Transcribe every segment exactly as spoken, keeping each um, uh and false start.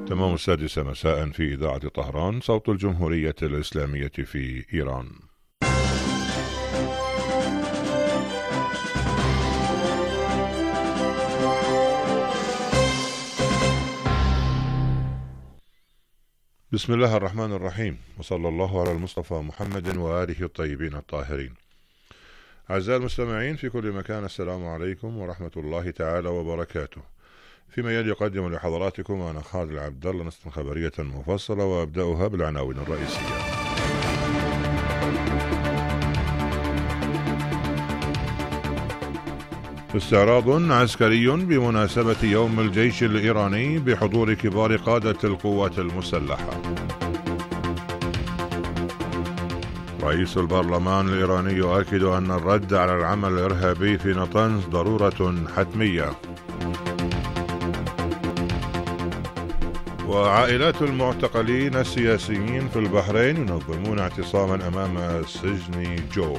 تمام السادسة مساء في إذاعة طهران، صوت الجمهورية الإسلامية في إيران. بسم الله الرحمن الرحيم، وصلى الله على المصطفى محمد وآله الطيبين الطاهرين. أعزائي المستمعين في كل مكان، السلام عليكم ورحمة الله تعالى وبركاته. فيما يلي يقدم لحضراتكم أنا خالد العبد الله نص خبرية مفصلة، وأبدأها بالعناوين الرئيسية. استعراض عسكري بمناسبة يوم الجيش الإيراني بحضور كبار قادة القوات المسلحة. رئيس البرلمان الإيراني يؤكد أن الرد على العمل الإرهابي في نطنز ضرورة حتمية. وعائلات المعتقلين السياسيين في البحرين ينظمون اعتصاما أمام سجن جو.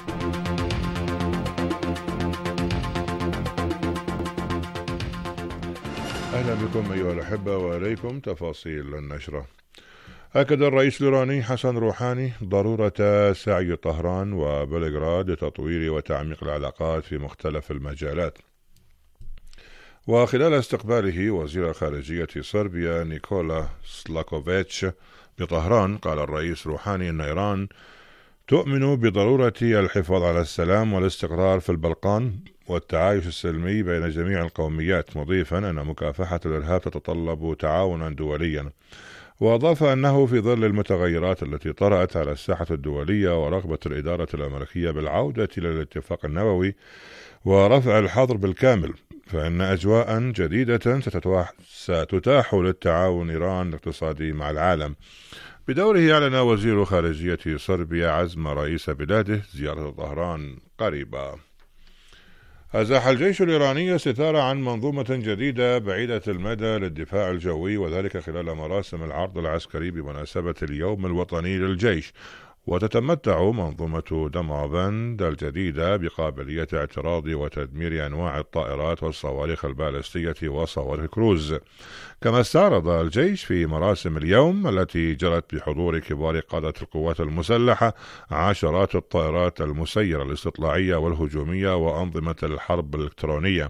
أهلا بكم أيها الأحبة، وإليكم تفاصيل النشرة. أكد الرئيس الإيراني حسن روحاني ضرورة سعي طهران وبلغراد لتطوير وتعميق العلاقات في مختلف المجالات. وخلال استقباله وزير خارجية صربيا نيكولا سلاكوفيتش بطهران، قال الرئيس روحاني أن إيران تؤمن بضرورة الحفاظ على السلام والاستقرار في البلقان والتعايش السلمي بين جميع القوميات، مضيفا أن مكافحة الإرهاب تتطلب تعاونا دوليا. وأضاف أنه في ظل المتغيرات التي طرأت على الساحة الدولية ورغبة الإدارة الأمريكية بالعودة إلى الاتفاق النووي ورفع الحظر بالكامل، فإن أجواء جديدة ستتاح للتعاون إيران الاقتصادي مع العالم. بدوره أعلن وزير خارجية صربيا عزم رئيس بلاده زيارة طهران قريبا. أزاح الجيش الإيراني الستار عن منظومة جديدة بعيدة المدى للدفاع الجوي، وذلك خلال مراسم العرض العسكري بمناسبة اليوم الوطني للجيش. وتتمتع منظومة دماوند الجديدة بقابلية اعتراض وتدمير أنواع الطائرات والصواريخ البالستية وصواريخ كروز. كما استعرض الجيش في مراسم اليوم التي جرت بحضور كبار قادة القوات المسلحة عشرات الطائرات المسيرة الاستطلاعية والهجومية وأنظمة الحرب الإلكترونية.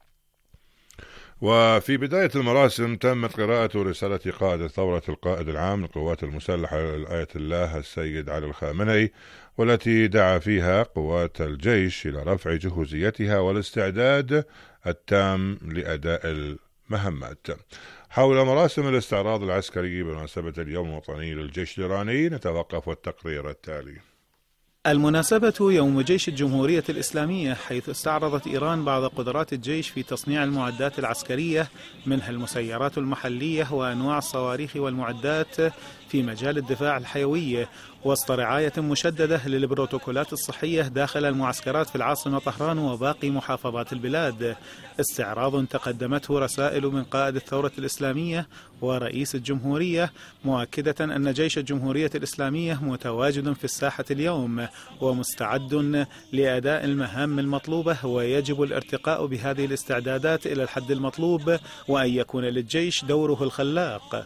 وفي بداية المراسم تمت قراءة رسالة قائد الثورة القائد العام للقوات المسلحة آية الله السيد علي الخامنئي، والتي دعا فيها قوات الجيش إلى رفع جهوزيتها والاستعداد التام لأداء المهمات. حول مراسم الاستعراض العسكري بمناسبة اليوم الوطني للجيش الإيراني نتوقف التقرير التالي. المناسبة يوم جيش الجمهورية الإسلامية، حيث استعرضت إيران بعض قدرات الجيش في تصنيع المعدات العسكرية، منها المسيرات المحلية وأنواع الصواريخ والمعدات في مجال الدفاع الحيوي، وسط رعاية مشددة للبروتوكولات الصحية داخل المعسكرات في العاصمة طهران وباقي محافظات البلاد. استعراض تقدمته رسائل من قائد الثورة الإسلامية ورئيس الجمهورية، مؤكدة أن جيش الجمهورية الإسلامية متواجد في الساحة اليوم ومستعد لأداء المهام المطلوبة، ويجب الارتقاء بهذه الاستعدادات إلى الحد المطلوب، وأن يكون للجيش دوره الخلاق.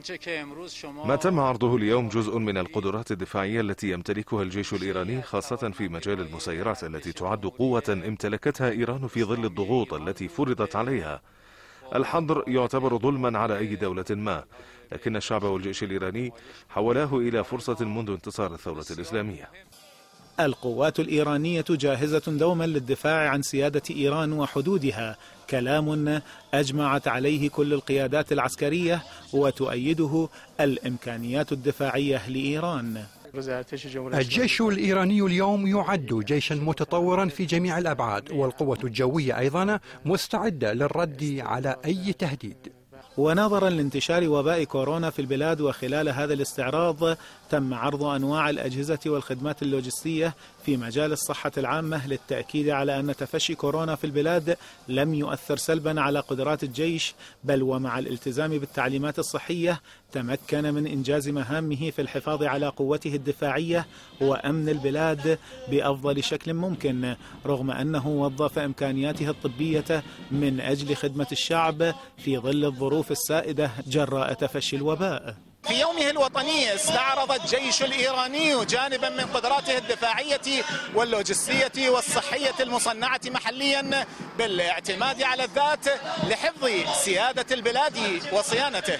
ما تم عرضه اليوم جزء من القدرات الدفاعية التي يمتلكها الجيش الإيراني، خاصة في مجال المسيرات التي تعد قوة امتلكتها إيران في ظل الضغوط التي فرضت عليها. الحظر يعتبر ظلما على أي دولة ما، لكن الشعب والجيش الإيراني حولاه إلى فرصة منذ انتصار الثورة الإسلامية. القوات الإيرانية جاهزة دوما للدفاع عن سيادة إيران وحدودها، كلام أجمعت عليه كل القيادات العسكرية وتؤيده الإمكانيات الدفاعية لإيران. الجيش الإيراني اليوم يعد جيشا متطورا في جميع الأبعاد، والقوة الجوية أيضا مستعدة للرد على أي تهديد. ونظرا لانتشار وباء كورونا في البلاد، وخلال هذا الاستعراض تم عرض أنواع الأجهزة والخدمات اللوجستية في مجال الصحة العامة، للتأكيد على أن تفشي كورونا في البلاد لم يؤثر سلبا على قدرات الجيش، بل ومع الالتزام بالتعليمات الصحية تمكن من إنجاز مهامه في الحفاظ على قوته الدفاعية وأمن البلاد بأفضل شكل ممكن، رغم أنه وظف إمكانياته الطبية من أجل خدمة الشعب في ظل الظروف المخاوف السائدة جراء تفشي الوباء. في يومه الوطني استعرض الجيش الإيراني جانبا من قدراته الدفاعية واللوجستية والصحية المصنعة محليا بالاعتماد على الذات لحفظ سيادة البلاد وصيانته.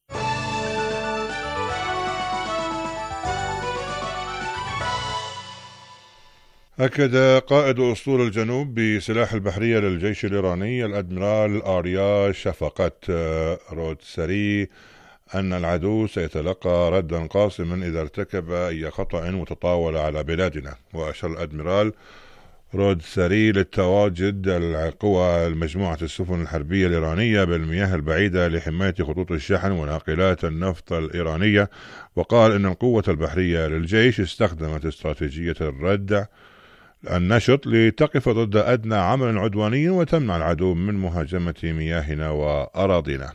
أكد قائد أسطول الجنوب بسلاح البحرية للجيش الإيراني الأدميرال آريا شفقت رودساري أن العدو سيتلقى ردا قاصما إذا ارتكب أي خطأ متطاول على بلادنا. وأشار الأدميرال رودساري للتواجد القوى المجموعة السفن الحربية الإيرانية بالمياه البعيدة لحماية خطوط الشحن وناقلات النفط الإيرانية، وقال إن القوة البحرية للجيش استخدمت استراتيجية الردع النشط لتقف ضد أدنى عمل عدواني وتمنع العدو من مهاجمة مياهنا وأراضينا.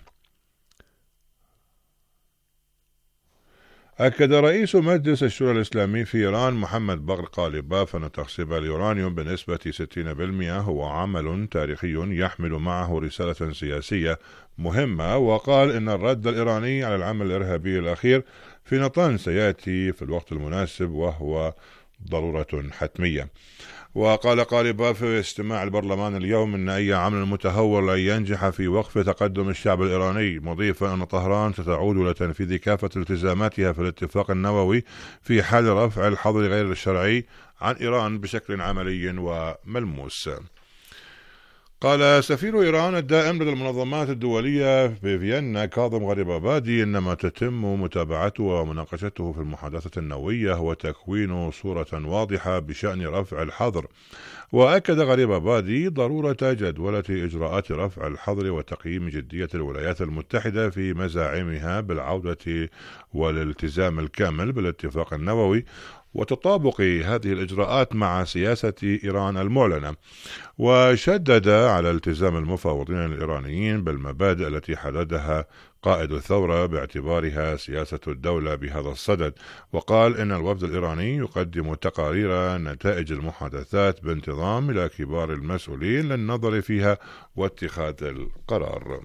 أكد رئيس مجلس الشورى الإسلامي في إيران محمد بغر قالباف أن تخصيب اليورانيوم بنسبة ستين بالمئة هو عمل تاريخي يحمل معه رسالة سياسية مهمة، وقال إن الرد الإيراني على العمل الإرهابي الأخير في نطنز سيأتي في الوقت المناسب وهو ضرورة حتمية. وقال قالباف في اجتماع البرلمان اليوم إن أي عمل متهور لن ينجح في وقف تقدم الشعب الإيراني، مضيفا أن طهران ستعود لتنفيذ كافة التزاماتها في الاتفاق النووي في حال رفع الحظر غير الشرعي عن إيران بشكل عملي وملموس. قال سفير إيران الدائم لدى المنظمات الدولية في فيينا كاظم غريبابادي إن ما تتم متابعته ومناقشته في المحادثة النووية هو تكوين صورة واضحة بشأن رفع الحظر. وأكد غريبابادي ضرورة جدولة إجراءات رفع الحظر وتقييم جدية الولايات المتحدة في مزاعمها بالعودة والالتزام الكامل بالاتفاق النووي وتطابق هذه الإجراءات مع سياسة إيران المعلنة. وشدد على التزام المفاوضين الإيرانيين بالمبادئ التي حددها قائد الثورة باعتبارها سياسة الدولة بهذا الصدد، وقال إن الوفد الإيراني يقدم تقارير نتائج المحادثات بانتظام إلى كبار المسؤولين للنظر فيها واتخاذ القرار.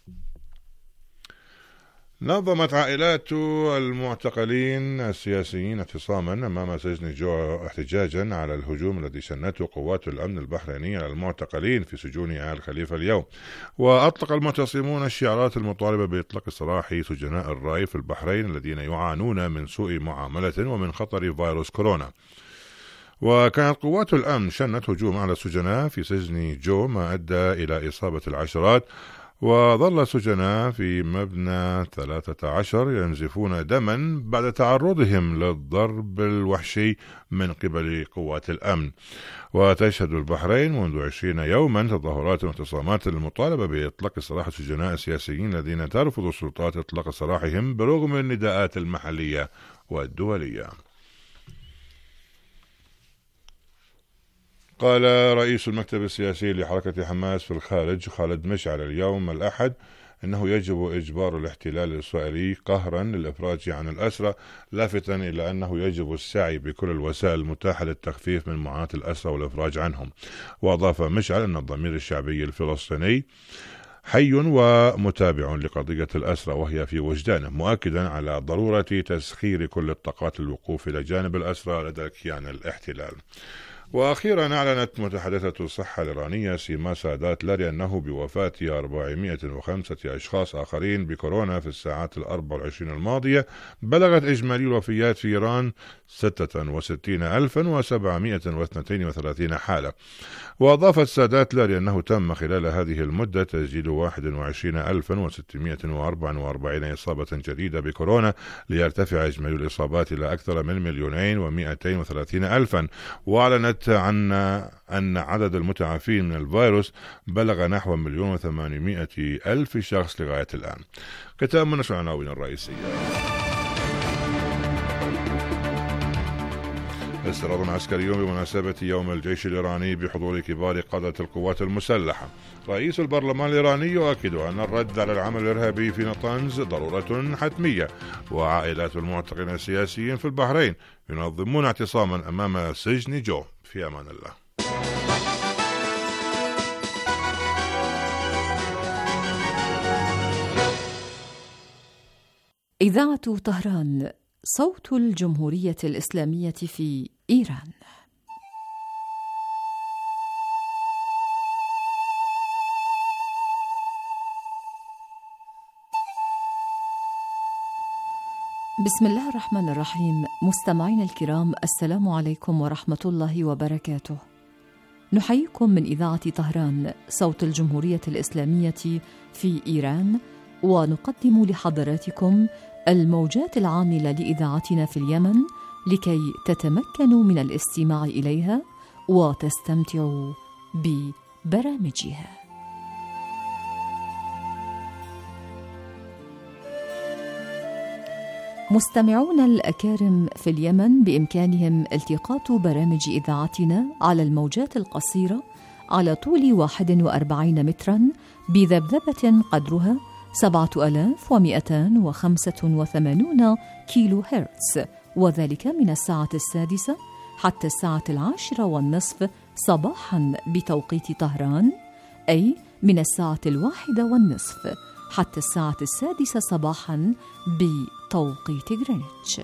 نظمت عائلات المعتقلين السياسيين اعتصاما أمام سجن جو احتجاجا على الهجوم الذي شنته قوات الأمن البحرينية على المعتقلين في سجون آل خليفة اليوم. وأطلق المعتصمون الشعارات المطالبة بإطلاق سراح سجناء الراي في البحرين الذين يعانون من سوء معاملة ومن خطر فيروس كورونا. وكانت قوات الأمن شنت هجوم على السجناء في سجن جو ما أدى إلى إصابة العشرات، وظل السجناء في مبنى ثلاثة عشر ينزفون دما بعد تعرضهم للضرب الوحشي من قبل قوات الأمن. وتشهد البحرين منذ عشرين يوما تظاهرات واعتصامات للمطالبة بإطلاق سراح السجناء السياسيين الذين ترفض السلطات إطلاق سراحهم برغم النداءات المحلية والدولية. قال رئيس المكتب السياسي لحركة حماس في الخارج خالد مشعل اليوم الأحد إنه يجب إجبار الاحتلال الإسرائيلي قهرا للإفراج عن الأسرى، لافتا إلى أنه يجب السعي بكل الوسائل المتاحة للتخفيف من معاناة الأسرى والإفراج عنهم. وأضاف مشعل أن الضمير الشعبي الفلسطيني حي ومتابع لقضية الأسرى وهي في وجدانه، مؤكدا على ضرورة تسخير كل الطاقات للوقوف إلى جانب الأسرى لدى كيان الاحتلال. وأخيرا أعلنت متحدثة الصحة الإيرانية سيما سادات لاري أنه بوفاة أربعمائة وخمسة أشخاص آخرين بكورونا في الساعات الأربع والعشرين الماضية بلغت إجمالي الوفيات في إيران ستة وستين ألفا وسبعمائة واثنين وثلاثين حالة. وأضافت سادات لاري أنه تم خلال هذه المدة تسجيل واحد وعشرين ألفا وستمائة وأربعة وأربعين إصابة جديدة بكورونا ليرتفع إجمالي الإصابات إلى أكثر من مليونين ومائتين وثلاثين ألفا. وأعلنت عن أن عدد المتعافين من الفيروس بلغ نحو مليون وثمانمائة ألف شخص لغاية الآن. ختام من نشر العناوين الرئيسية. استعراض عسكري بمناسبة يوم الجيش الإيراني بحضور كبار قادة القوات المسلحة. رئيس البرلمان الإيراني يؤكد أن الرد على العمل الإرهابي في نطنز ضرورة حتمية. وعائلات المعتقلين السياسيين في البحرين ينظمون اعتصاما أمام سجن جو. في أمان الله. إذاعة طهران، صوت الجمهورية الإسلامية في إيران. بسم الله الرحمن الرحيم. مستمعينا الكرام، السلام عليكم ورحمة الله وبركاته. نحييكم من إذاعة طهران، صوت الجمهورية الإسلامية في إيران، ونقدم لحضراتكم الموجات العاملة لإذاعتنا في اليمن لكي تتمكنوا من الاستماع إليها وتستمتعوا ببرامجها. مستمعون الأكارم في اليمن بإمكانهم التقاط برامج إذاعتنا على الموجات القصيرة على طول واحد وأربعين متراً بذبذبة قدرها سبعة آلاف ومئتان وخمسة وثمانين كيلو هرتز، وذلك من الساعة السادسة حتى الساعة العاشرة والنصف صباحاً بتوقيت طهران، أي من الساعة الواحدة والنصف حتى الساعة السادسة صباحاً بتوقيت غرينتش.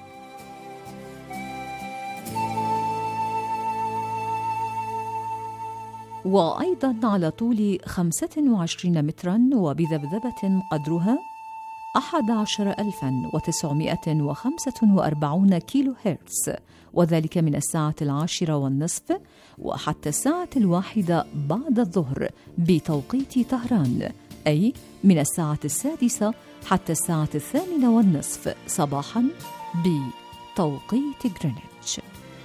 وأيضاً على طول خمسة وعشرين متراً وبذبذبة قدرها أحد عشر ألفاً وتسعمائة وخمسة وأربعين كيلو هرتز، وذلك من الساعة العاشرة والنصف وحتى الساعة الواحدة بعد الظهر بتوقيت طهران، أي من الساعة السادسة حتى الساعة الثامنة والنصف صباحاً بتوقيت غرينتش.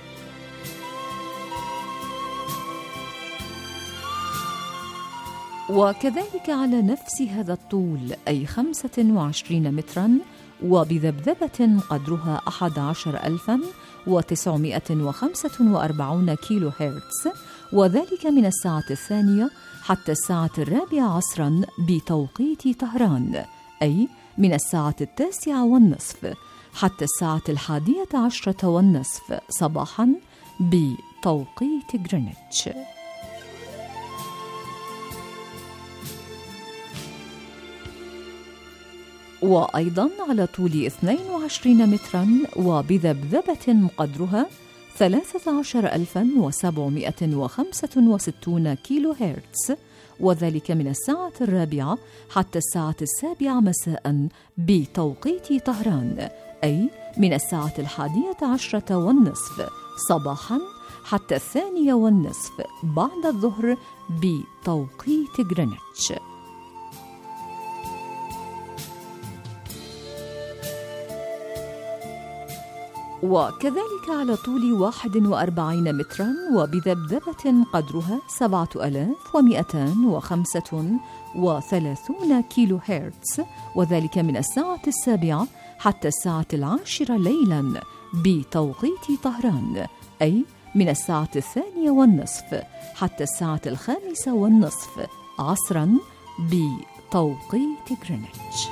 وكذلك على نفس هذا الطول، أي خمسة وعشرين متراً وبذبذبة قدرها أحد عشر ألفاً وتسعمائة وخمسة وأربعين كيلو هرتز، وذلك من الساعة الثانية حتى الساعة الرابعة عصراً بتوقيت طهران، أي من الساعة التاسعة والنصف حتى الساعة الحادية عشرة والنصف صباحاً بتوقيت غرينتش. وأيضاً على طول اثنين وعشرين متراً وبذبذبة قدرها ثلاثة عشر ألفاً وسبعمائة وخمسة وستين كيلو هرتز، وذلك من الساعة الرابعة حتى الساعة السابعة مساءً بتوقيت طهران، أي من الساعة الحادية عشرة والنصف صباحاً حتى الثانية والنصف بعد الظهر بتوقيت غرينتش. وكذلك على طول واحد وأربعين متراً وبذبذبة قدرها سبعة آلاف ومئتان وخمسة وثلاثين كيلو هرتز، وذلك من الساعة السابعة حتى الساعة العاشرة ليلاً بتوقيت طهران، أي من الساعة الثانية والنصف حتى الساعة الخامسة والنصف عصراً بتوقيت غرينتش.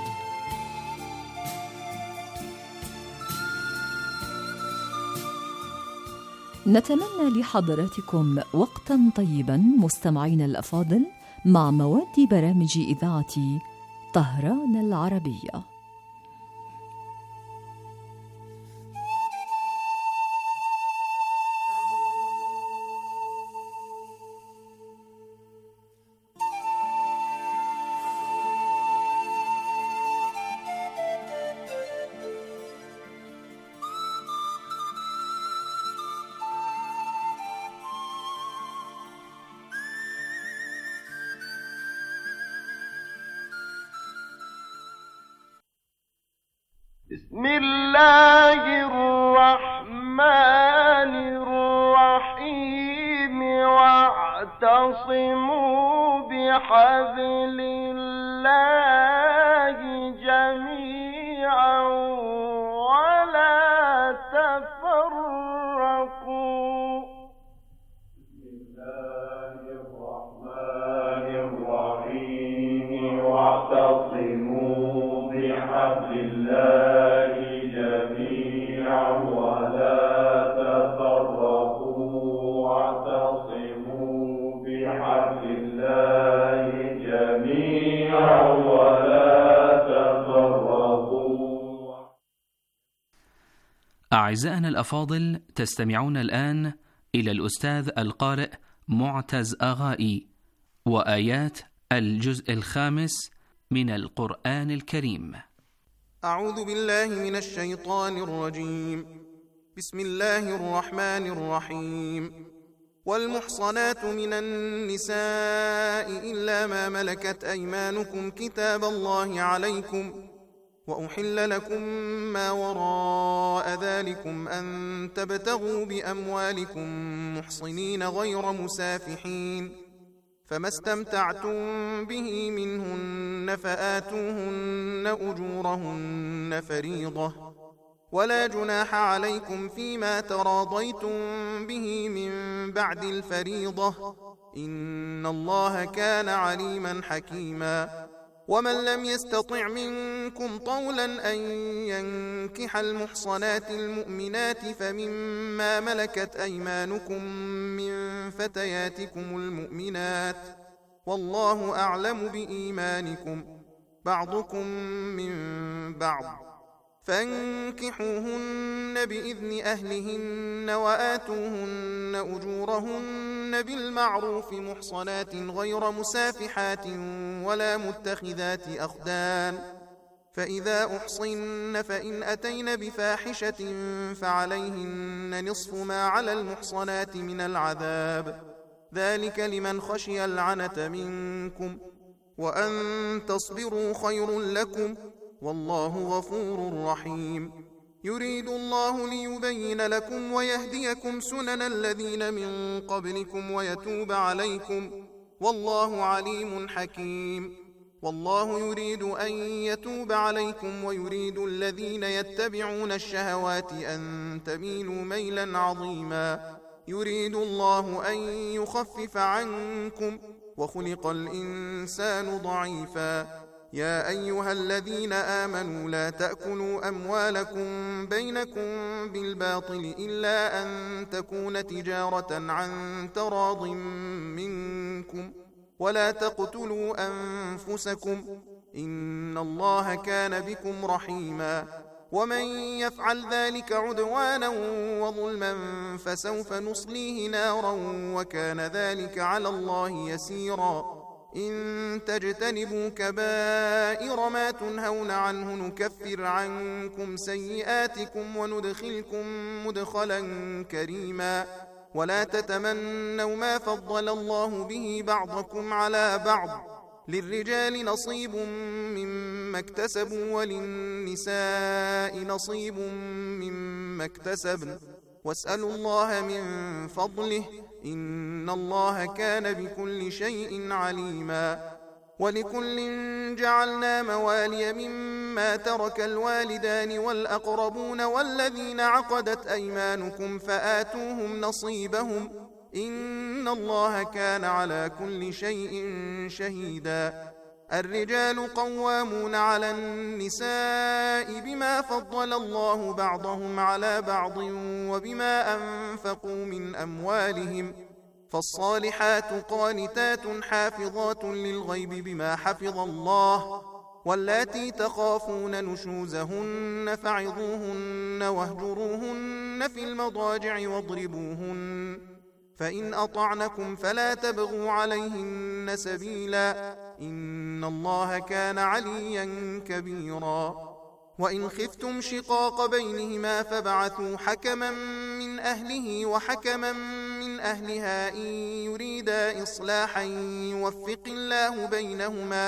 نتمنى لحضراتكم وقتاً طيباً مستمعين الأفاضل مع مواد برامج إذاعة طهران العربية. بسم الله الرحمن الرحيم. واعتصموا بحبل الله جميعا ولا تفرقوا. بسم الله الرحمن الرحيم. واعتصموا بحبل الله جميعا ولا تفرقوا. واعتصموا بحبل الله جميعا أعزائنا الأفاضل، تستمعون الآن إلى الأستاذ القارئ معتز آغائي وآيات الجزء الخامس من القرآن الكريم. أعوذ بالله من الشيطان الرجيم. بسم الله الرحمن الرحيم. والمحصنات من النساء إلا ما ملكت أيمانكم كتاب الله عليكم، وأحل لكم ما وراء ذلكم أن تبتغوا بأموالكم محصنين غير مسافحين، فما استمتعتم به منهن فآتوهن أجورهن فريضة، ولا جناح عليكم فيما تراضيتم به من بعد الفريضة، إن الله كان عليما حكيما. ومن لم يستطع منكم طولا أن ينكح المحصنات المؤمنات فمما ملكت أيمانكم من فتياتكم المؤمنات، والله أعلم بإيمانكم، بعضكم من بعض، فانكحوهن بإذن أهلهن وآتوهن أجورهن بالمعروف محصنات غير مسافحات ولا متخذات أخدان، فإذا أحصن فإن أتين بفاحشة فعليهن نصف ما على المحصنات من العذاب، ذلك لمن خشي العنة منكم، وأن تصبروا خير لكم، والله غفور رحيم. يريد الله ليبين لكم ويهديكم سنن الذين من قبلكم ويتوب عليكم، والله عليم حكيم. والله يريد أن يتوب عليكم ويريد الذين يتبعون الشهوات أن تميلوا ميلا عظيما. يريد الله أن يخفف عنكم، وخلق الإنسان ضعيفا. يا أيها الذين آمنوا لا تأكلوا أموالكم بينكم بالباطل إلا أن تكون تجارة عن تراض منكم، ولا تقتلوا أنفسكم، إن الله كان بكم رحيما. ومن يفعل ذلك عدوانا وظلما فسوف نصليه نارا وكان ذلك على الله يسيرا. إن تجتنبوا كبائر ما تنهون عنه نكفر عنكم سيئاتكم وندخلكم مدخلا كريما. ولا تتمنوا ما فضل الله به بعضكم على بعض، للرجال نصيب مما اكتسبوا وللنساء نصيب مما اكتسبن، واسألوا الله من فضله، إن الله كان بكل شيء عليما. ولكل جعلنا موالي مما ترك الوالدان والأقربون والذين عقدت أيمانكم فآتوهم نصيبهم، إن الله كان على كل شيء شهيدا. الرجال قوامون على النساء بما فضل الله بعضهم على بعض وبما أنفقوا من أموالهم، فالصالحات قانتات حافظات للغيب بما حفظ الله، واللاتي تخافون نشوزهن فعظوهن واهجروهن في المضاجع واضربوهن، فإن أطعنكم فلا تبغوا عليهن سبيلا، إن الله كان عليا كبيرا. وإن خفتم شقاق بينهما فابعثوا حكما من أهله وحكما من أهلها إن يريدا إصلاحا يوفق الله بينهما،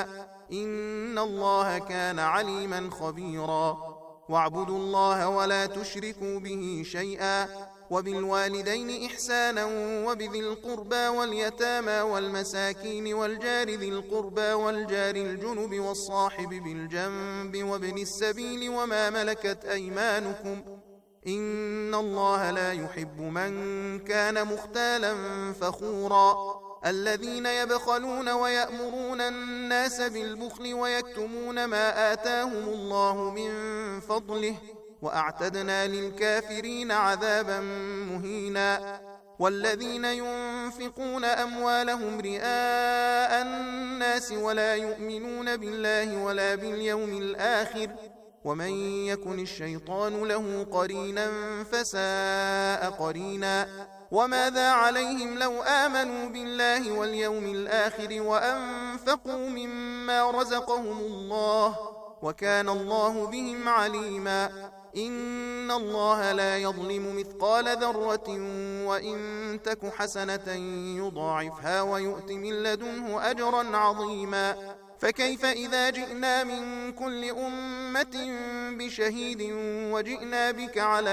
إن الله كان عليما خبيرا. واعبدوا الله ولا تشركوا به شيئا، وبالوالدين إحسانا وبذي القربى واليتامى والمساكين والجار ذي القربى والجار الجنب والصاحب بالجنب وابن السبيل وما ملكت أيمانكم، إن الله لا يحب من كان مختالا فخورا. الذين يبخلون ويأمرون الناس بالبخل ويكتمون ما آتاهم الله من فضله، وأعتدنا للكافرين عذابا مهينا. والذين ينفقون أموالهم رئاء الناس ولا يؤمنون بالله ولا باليوم الآخر، ومن يكن الشيطان له قرينا فساء قرينا وماذا عليهم لو آمنوا بالله واليوم الآخر وأنفقوا مما رزقهم الله وكان الله بهم عليما إن الله لا يظلم مثقال ذرة وإن تك حسنة يضاعفها ويؤت من لدنه أجرا عظيما فكيف إذا جئنا من كل أمة بشهيد وجئنا بك على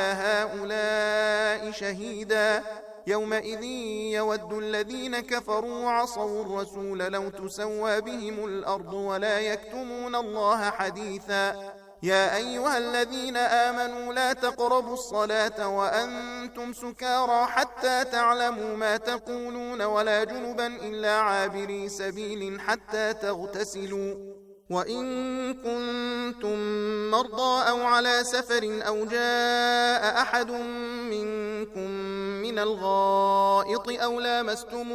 هؤلاء شهيدا يومئذ يود الذين كفروا وعصوا الرسول لو تسوى بهم الأرض ولا يكتمون الله حديثا يا أيها الذين آمنوا لا تقربوا الصلاة وأنتم سكارى حتى تعلموا ما تقولون ولا جنبا إلا عابري سبيل حتى تغتسلوا وإن كنتم مرضى أو على سفر أو جاء أحد منكم من الغائط أو لامستم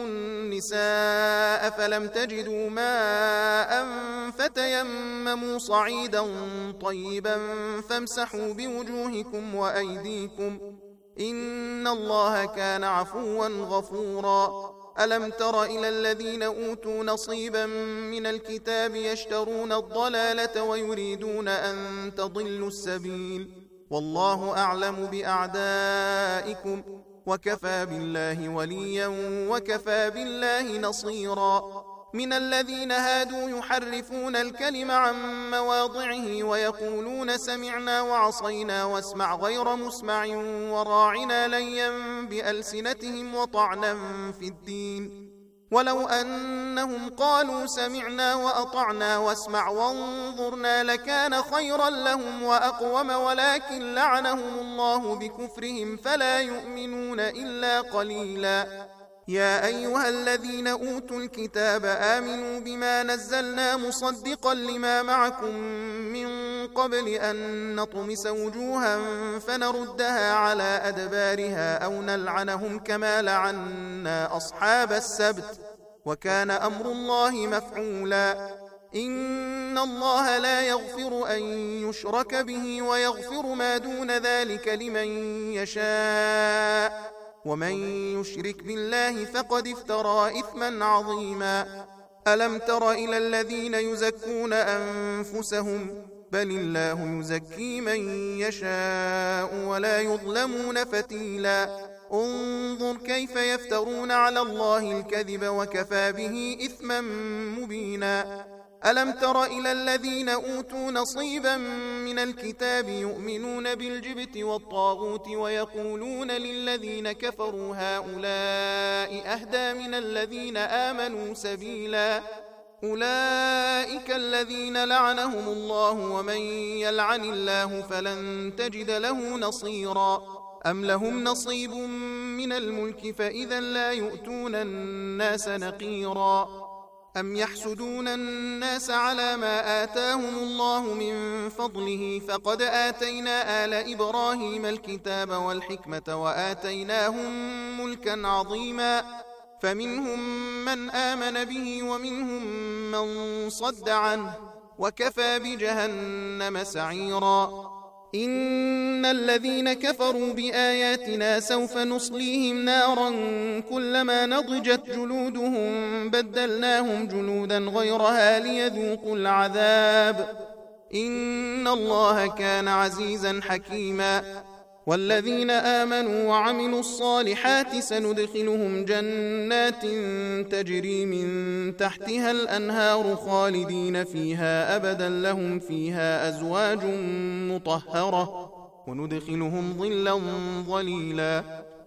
النساء فلم تجدوا ماء فتيمموا صعيدا طيبا فامسحوا بوجوهكم وأيديكم إن الله كان عفوا غفورا ألم تر إلى الذين أوتوا نصيبا من الكتاب يشترون الضلالة ويريدون أن تضلوا السبيل والله أعلم بأعدائكم وكفى بالله وليا وكفى بالله نصيرا من الذين هادوا يحرفون الكلم عن مواضعه ويقولون سمعنا وعصينا واسمع غير مسمع وراعنا ليا بألسنتهم وطعنا في الدين ولو أنهم قالوا سمعنا وأطعنا واسمع وانظرنا لكان خيرا لهم وأقوم ولكن لعنهم الله بكفرهم فلا يؤمنون إلا قليلا يا أيها الذين أوتوا الكتاب آمنوا بما نزلنا مصدقا لما معكم من قبل أن نطمس وجوها فنردها على أدبارها أو نلعنهم كما لعنا أصحاب السبت وكان أمر الله مفعولا إن الله لا يغفر أن يشرك به ويغفر ما دون ذلك لمن يشاء ومن يشرك بالله فقد افترى إثما عظيما ألم تر إلى الذين يزكون أنفسهم بل الله يزكي من يشاء ولا يظلمون فتيلا انظر كيف يفترون على الله الكذب وكفى به إثما مبينا ألم تر إلى الذين أوتوا نصيبا من الكتاب يؤمنون بالجبت والطاغوت ويقولون للذين كفروا هؤلاء أهدى من الذين آمنوا سبيلا أولئك الذين لعنهم الله ومن يلعن الله فلن تجد له نصيرا أم لهم نصيب من الملك فإذا لا يؤتون الناس نقيرا أم يحسدون الناس على ما آتاهم الله من فضله فقد آتينا آل إبراهيم الكتاب والحكمة وآتيناهم ملكا عظيما فمنهم من آمن به ومنهم من صد عنه وكفى بجهنم سعيرا إن الذين كفروا بآياتنا سوف نصليهم نارا كلما نضجت جلودهم بدلناهم جلودا غيرها ليذوقوا العذاب إن الله كان عزيزا حكيما والذين آمنوا وعملوا الصالحات سندخلهم جنات تجري من تحتها الأنهار خالدين فيها أبدا لهم فيها أزواج مطهرة وندخلهم ظلا ظليلا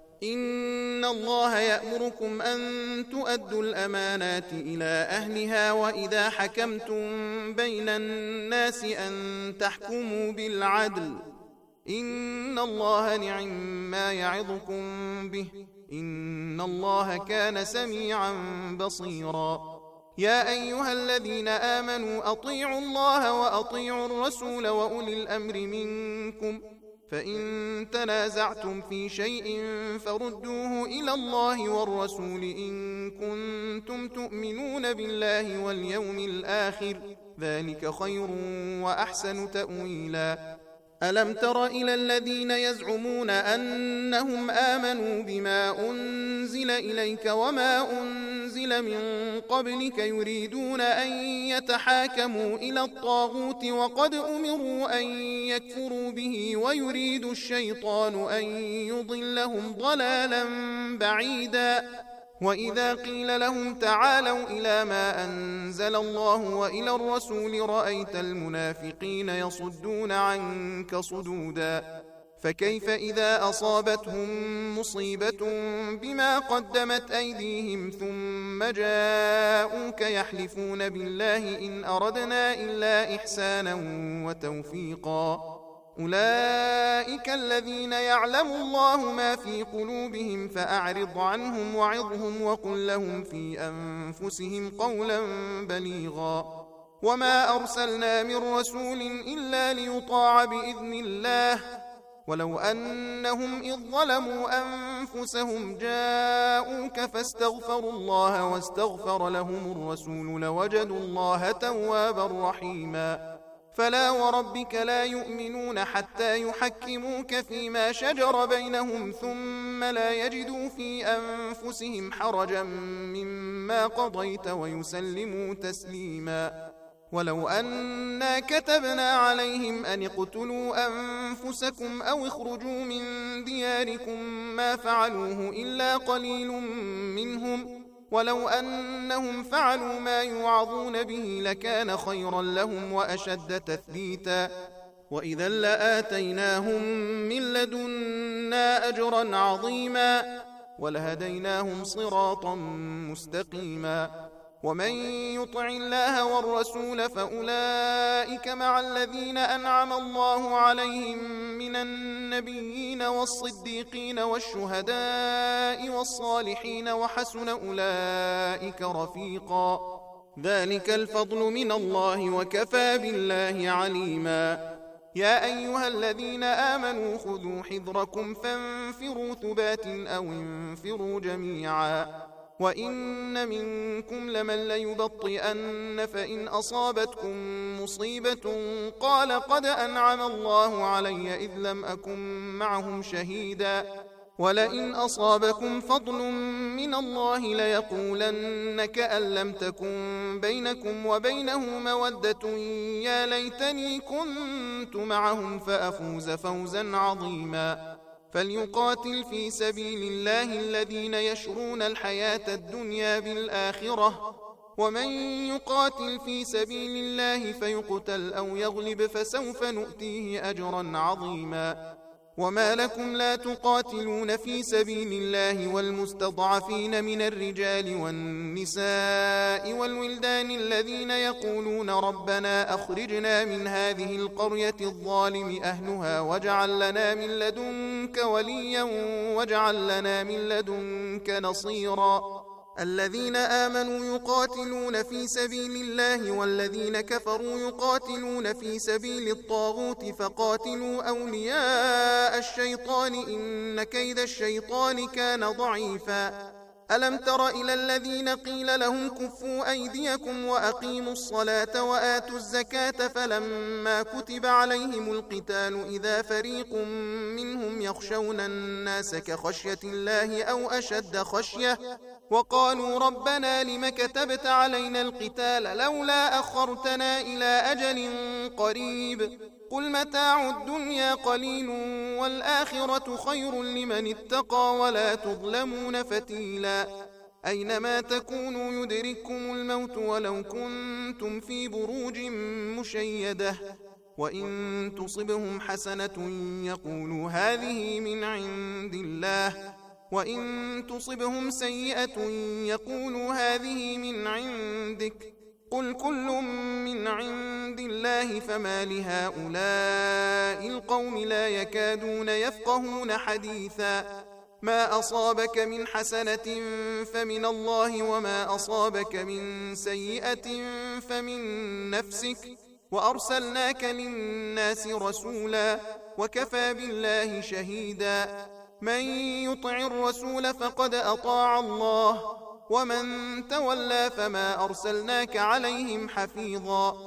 إن الله يأمركم أن تؤدوا الأمانات إلى أهلها وإذا حكمتم بين الناس أن تحكموا بالعدل إن الله نعم ما يعظكم به إن الله كان سميعا بصيرا يا أيها الذين آمنوا أطيعوا الله وأطيعوا الرسول وأولي الأمر منكم فإن تنازعتم في شيء فردوه إلى الله والرسول إن كنتم تؤمنون بالله واليوم الآخر ذلك خير وأحسن تأويلا. ألم تر إلى الذين يزعمون أنهم آمنوا بما أنزل إليك وما أنزل من قبلك يريدون أن يتحاكموا إلى الطاغوت وقد أمروا أن يكفروا به ويريد الشيطان أن يضلهم ضلالا بعيدا. وإذا قيل لهم تعالوا إلى ما أنزل الله وإلى الرسول رأيت المنافقين يصدون عنك صدودا. فكيف إذا أصابتهم مصيبة بما قدمت أيديهم ثم جاءوك يحلفون بالله إن أردنا إلا إحسانا وتوفيقا. أولئك الذين يعلم الله ما في قلوبهم فأعرض عنهم وعظهم وقل لهم في أنفسهم قولا بليغا. وما أرسلنا من رسول إلا ليطاع بإذن الله ولو أنهم إذ ظلموا أنفسهم جاءوك فاستغفروا الله واستغفر لهم الرسول لوجدوا الله توابا رحيما. فلا وربك لا يؤمنون حتى يحكموك فيما شجر بينهم ثم لا يجدوا في أنفسهم حرجا مما قضيت ويسلموا تسليما. ولو أنا كتبنا عليهم أن اقتلوا أنفسكم أو اخرجوا من دياركم ما فعلوه إلا قليل منهم ولو أنهم فعلوا ما يوعظون به لكان خيرا لهم وأشد تثبيتا. وإذا لآتيناهم من لدنا أجرا عظيما ولهديناهم صراطا مستقيما. ومن يطع الله والرسول فأولئك مع الذين أنعم الله عليهم من النبيين والصديقين والشهداء والصالحين وحسن أولئك رفيقا. ذلك الفضل من الله وكفى بالله عليما. يا أيها الذين آمنوا خذوا حذركم فانفروا ثبات أو انفروا جميعا. وإن منكم لمن ليبطئن فإن أصابتكم مصيبة قال قد أنعم الله علي إذ لم أكن معهم شهيدا ولئن أصابكم فضل من الله ليقولن كأن لم تكن بينكم وبينه مودة يا ليتني كنت معهم فأفوز فوزا عظيما. فليقاتل في سبيل الله الذين يشرون الحياة الدنيا بالآخرة ومن يقاتل في سبيل الله فيقتل أو يغلب فسوف نؤتيه أجرا عظيما. وما لكم لا تقاتلون في سبيل الله والمستضعفين من الرجال والنساء والولدان الذين يقولون ربنا أخرجنا من هذه القرية الظالم أهلها واجعل لنا من لدنك وليا واجعل لنا من لدنك نصيرا. الذين آمنوا يقاتلون في سبيل الله والذين كفروا يقاتلون في سبيل الطاغوت فقاتلوا أولياء الشيطان إن كيد الشيطان كان ضعيفا. ألم تر إلى الذين قيل لهم كفوا أيديكم وأقيموا الصلاة وآتوا الزكاة فلما كتب عليهم القتال إذا فريق منهم يخشون الناس كخشية الله أو أشد خشية وقالوا ربنا لم كتبت علينا القتال لولا أخرتنا إلى أجل قريب قل متاع الدنيا قليل والآخرة خير لمن اتقى ولا تظلمون فتيلا. أينما تكونوا يدرككم الموت ولو كنتم في بروج مشيدة وإن تصبهم حسنة يقولوا هذه من عند الله وإن تصبهم سيئة يقولوا هذه من عندك قل كل من عند الله فما لهؤلاء القوم لا يكادون يفقهون حديثا. ما أصابك من حسنة فمن الله وما أصابك من سيئة فمن نفسك وأرسلناك للناس رسولا وكفى بالله شهيدا. من يطع الرسول فقد أطاع الله ومن تولى فما أرسلناك عليهم حفيظا.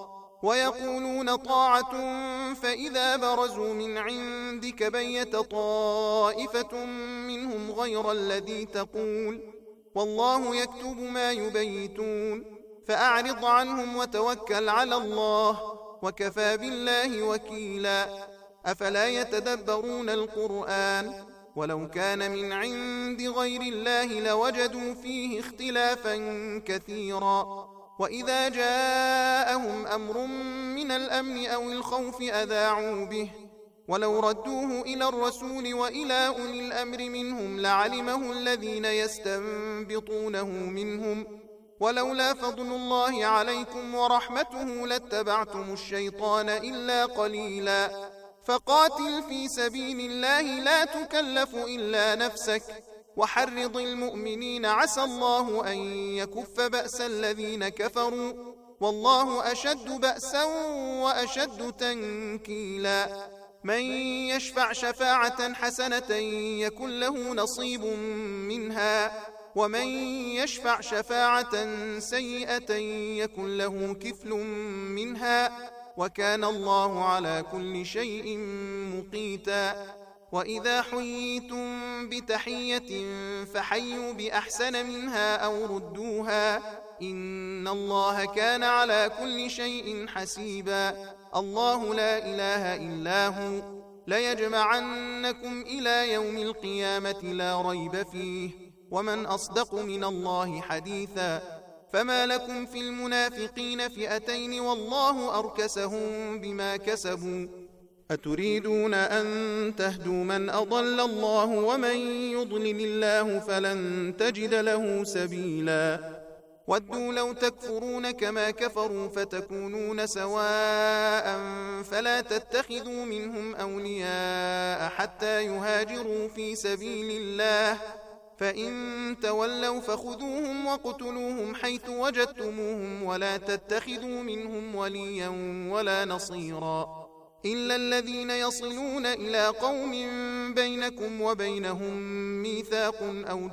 ويقولون طاعة فإذا برزوا من عندك بيت طائفة منهم غير الذي تقول والله يكتب ما يبيتون فأعرض عنهم وتوكل على الله وكفى بالله وكيلا أفلا يتدبرون القرآن ولو كان من عند غير الله لوجدوا فيه اختلافا كثيرا وإذا جاءهم أمر من الأمن أو الخوف أذاعوا به ولو ردوه إلى الرسول وإلى أولي الأمر منهم لعلمه الذين يستنبطونه منهم ولولا فضل الله عليكم ورحمته لاتبعتم الشيطان إلا قليلا فقاتل في سبيل الله لا تكلف إلا نفسك وحرض المؤمنين عسى الله أن يكف بأس الذين كفروا والله أشد بأسا وأشد تنكيلا من يشفع شفاعة حسنة يكن له نصيب منها ومن يشفع شفاعة سيئة يكن له كفل منها وكان الله على كل شيء مقيتا وإذا حييتم بتحية فحيوا بأحسن منها أو ردوها إن الله كان على كل شيء حسيبا الله لا إله إلا هو ليجمعنكم إلى يوم القيامة لا ريب فيه ومن أصدق من الله حديثا فما لكم في المنافقين فئتين والله أركسهم بما كسبوا أتريدون أن تهدوا من أضل الله ومن يضلل الله فلن تجد له سبيلا ودوا لو تكفرون كما كفروا فتكونون سواء فلا تتخذوا منهم أولياء حتى يهاجروا في سبيل الله فإن تولوا فخذوهم وقتلوهم حيث وجدتموهم ولا تتخذوا منهم وليا ولا نصيرا إلا الذين يصلون إلى قوم بينكم وبينهم ميثاق أو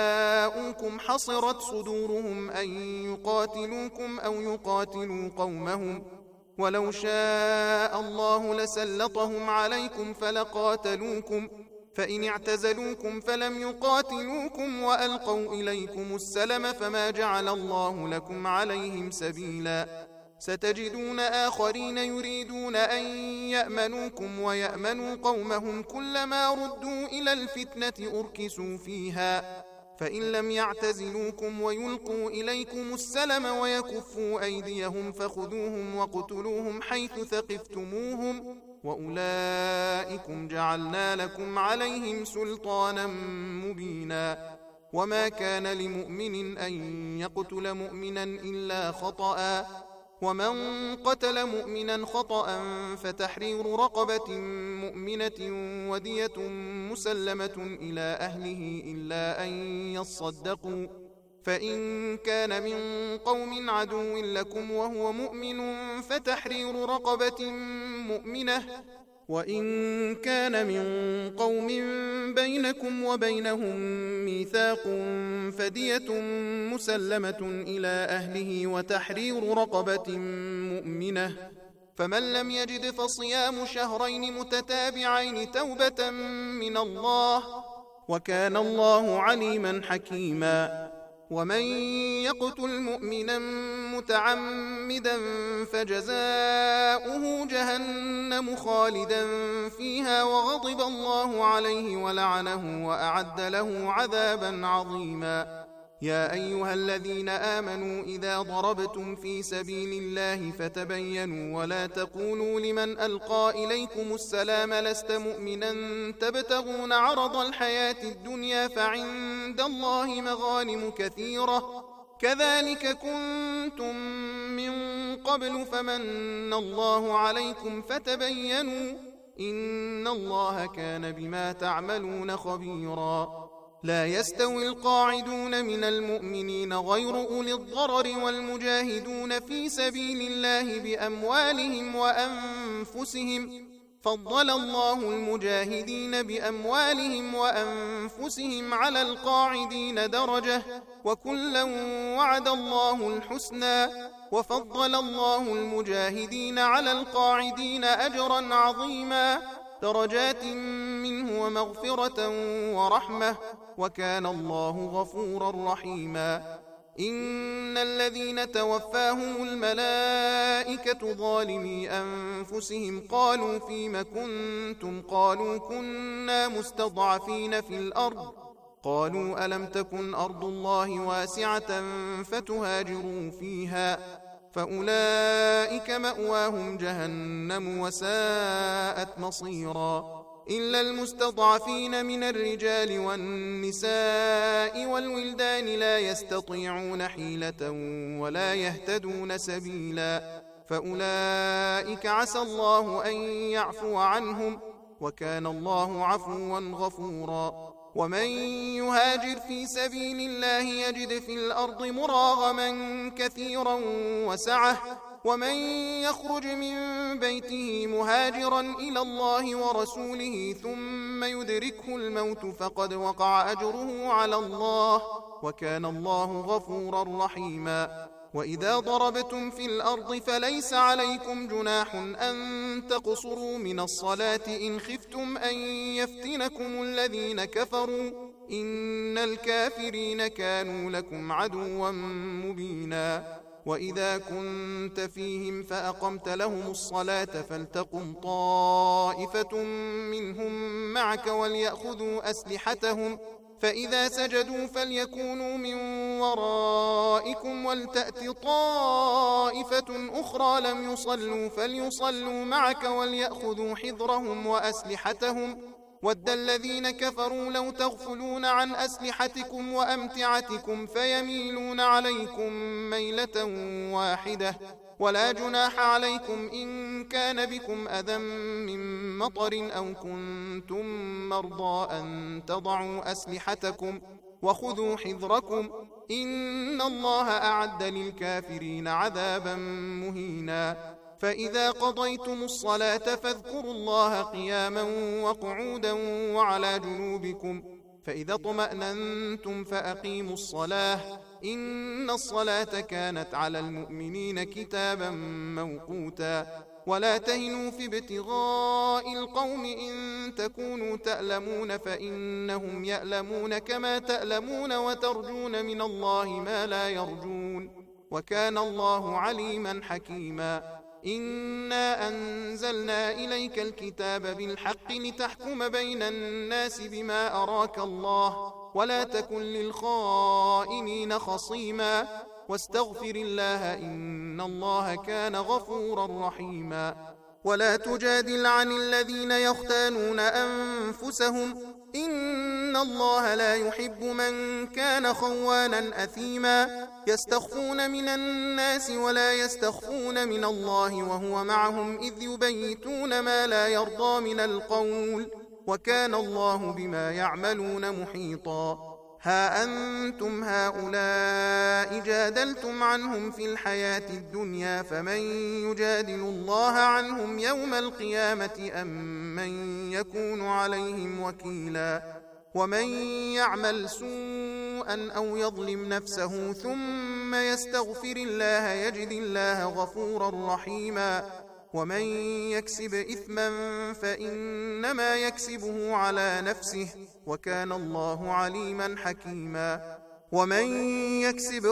جاءوكم حصرت صدورهم أن يقاتلوكم أو يقاتلوا قومهم ولو شاء الله لسلطهم عليكم فلقاتلوكم فإن اعتزلوكم فلم يقاتلوكم وألقوا إليكم السلم فما جعل الله لكم عليهم سبيلا ستجدون آخرين يريدون أن يأمنوكم ويأمنوا قومهم كلما ردوا إلى الفتنة أركسوا فيها فإن لم يعتزلوكم ويلقوا إليكم السلم ويكفوا أيديهم فخذوهم وقتلوهم حيث ثقفتموهم وأولئكم جعلنا لكم عليهم سلطانا مبينا وما كان لمؤمن أن يقتل مؤمنا إلا خطأ ومن قتل مؤمنا خطأ فتحرير رقبة مؤمنة ودية مسلمة إلى أهله إلا أن يصدقوا فإن كان من قوم عدو لكم وهو مؤمن فتحرير رقبة مؤمنة وإن كان من قوم بينكم وبينهم ميثاق فدية مسلمة إلى أهله وتحرير رقبة مؤمنة فمن لم يجد فصيام شهرين متتابعين توبة من الله وكان الله عليما حكيما ومن يقتل مؤمنا متعمدا فجزاؤه جهنم خالدا فيها وغضب الله عليه ولعنه وأعد له عذابا عظيما يا أيها الذين آمنوا إذا ضربتم في سبيل الله فتبينوا ولا تقولوا لمن ألقى إليكم السلام لست مؤمنا تبتغون عرض الحياة الدنيا فعند الله مغانم كثيرة كذلك كنتم من قبل فمن الله عليكم فتبينوا إن الله كان بما تعملون خبيرا لا يستوي القاعدون من المؤمنين غير أولي الضرر والمجاهدون في سبيل الله بأموالهم وأنفسهم فضل الله المجاهدين بأموالهم وأنفسهم على القاعدين درجة وكلا وعد الله الحسنى وفضل الله المجاهدين على القاعدين أجرا عظيما، درجات منه ومغفرة ورحمة، وكان الله غفورا رحيما. إن الذين توفاهم الملائكة ظالمي أنفسهم قالوا فيم كنتم؟ قالوا كنا مستضعفين في الأرض. قالوا ألم تكن أرض الله واسعة فتهاجروا فيها؟ فأولئك مأواهم جهنم وساءت مصيرا. إلا المستضعفين من الرجال والنساء والولدان لا يستطيعون حيلة ولا يهتدون سبيلا، فأولئك عسى الله أن يعفو عنهم، وكان الله عفوا غفورا. ومن يهاجر في سبيل الله يجد في الأرض مراغما كثيرا وسعة، ومن يخرج من بيته مهاجرا إلى الله ورسوله ثم يدركه الموت فقد وقع أجره على الله، وكان الله غفورا رحيما. وإذا ضربتم في الأرض فليس عليكم جناح أن تقصروا من الصلاة إن خفتم أن يفتنكم الذين كفروا، إن الكافرين كانوا لكم عدوا مبينا. وإذا كنت فيهم فأقمت لهم الصلاة فلتقم طائفة منهم معك وليأخذوا أسلحتهم، فإذا سجدوا فليكونوا من ورائكم ولتأت طائفة أخرى لم يصلوا فليصلوا معك وليأخذوا حذرهم وأسلحتهم. ود الذين كفروا لو تغفلون عن أسلحتكم وأمتعتكم فيميلون عليكم ميلة واحدة، ولا جناح عليكم إن كان بكم أذى من مطر أو كنتم مرضى أن تضعوا أسلحتكم وخذوا حذركم، إن الله أعد للكافرين عذابا مهينا. فإذا قضيتم الصلاة فاذكروا الله قياما وقعودا وعلى جنوبكم، فإذا اطمأننتم فأقيموا الصلاة، إن الصلاة كانت على المؤمنين كتابا موقوتا. ولا تهنوا في ابتغاء القوم إن تكونوا تألمون فإنهم يألمون كما تألمون وترجون من الله ما لا يرجون، وكان الله عليما حكيما. إنا أنزلنا إليك الكتاب بالحق لتحكم بين الناس بما أراك الله، ولا تكن للخائنين خصيما، واستغفر الله إن الله كان غفورا رحيما. ولا تجادل عن الذين يختانون أنفسهم، إن الله لا يحب من كان خوانا أثيما. يستخفون من الناس ولا يستخفون من الله وهو معهم إذ يبيتون ما لا يرضى من القول، وكان الله بما يعملون محيطا. ها أنتم هؤلاء جادلتم عنهم في الحياة الدنيا، فمن يجادل الله عنهم يوم القيامة أم من يكون عليهم وكيلا. ومن يعمل سوءا أو يظلم نفسه ثم يستغفر الله يجد الله غفورا رحيما. ومن يكسب إثما فإنما يكسبه على نفسه، وكان الله عليما حكيما. ومن يكسب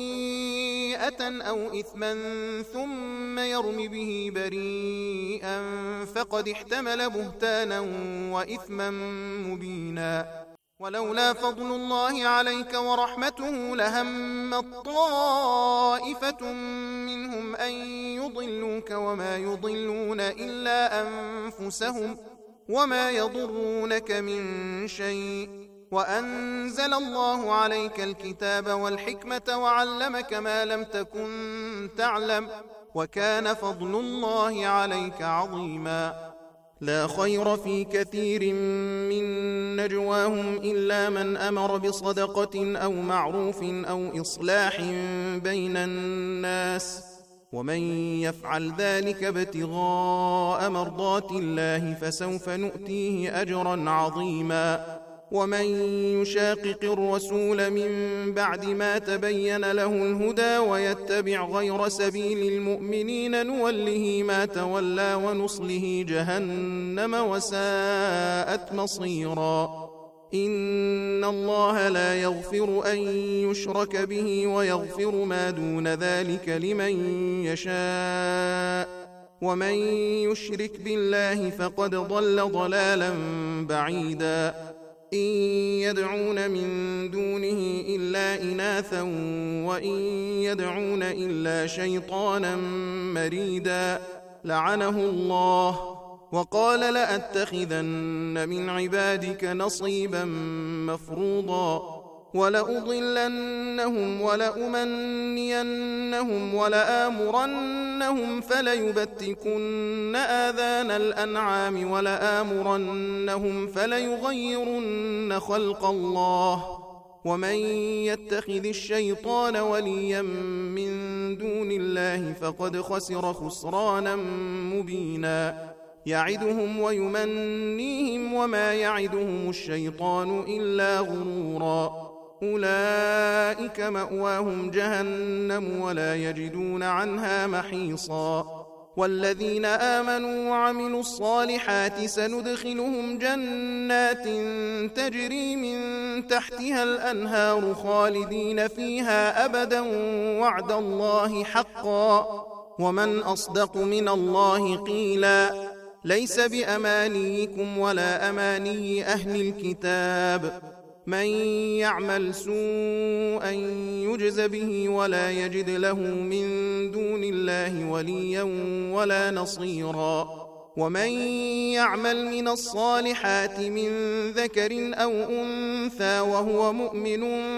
خطيئة أو إثما ثم يرم به بريئا فقد احتمل بهتانا وإثما مبينا. ولولا فضل الله عليك ورحمته لهمت طائفة منهم أن يضلوك وما يضلون إلا أنفسهم وما يضرونك من شيء، وأنزل الله عليك الكتاب والحكمة وعلمك ما لم تكن تعلم، وكان فضل الله عليك عظيما. لا خير في كثير من نجواهم إلا من أمر بصدقة أو معروف أو إصلاح بين الناس، ومن يفعل ذلك ابتغاء مرضات الله فسوف نؤتيه أجرا عظيما. ومن يشاقق الرسول من بعد ما تبين له الهدى ويتبع غير سبيل المؤمنين نوله ما تولى ونصله جهنم وساءت مصيرا. إن الله لا يغفر أن يشرك به ويغفر ما دون ذلك لمن يشاء، ومن يشرك بالله فقد ضل ضلالا بعيدا. إن يدعون من دونه إلا إناثا وإن يدعون إلا شيطانا مريدا لعنه الله وقال لأتخذن من عبادك نصيبا مفروضا ولأضلنهم ولأمنينهم ولآمرنهم فليبتكن آذان الأنعام ولآمرنهم فليغيرن خلق الله ومن يتخذ الشيطان وليا من دون الله فقد خسر خسرانا مبينا. يعدهم ويمنيهم وما يعدهم الشيطان إلا غرورا. أولئك مأواهم جهنم ولا يجدون عنها محيصا. والذين آمنوا وعملوا الصالحات سندخلهم جنات تجري من تحتها الأنهار خالدين فيها أبدا وعد الله حقا ومن أصدق من الله قيلا. ليس بأمانيكم ولا أماني أهل الكتاب. من يعمل سوءا يجز به ولا يجد له من دون الله وليا ولا نصيرا. ومن يعمل من الصالحات من ذكر أو أنثى وهو مؤمن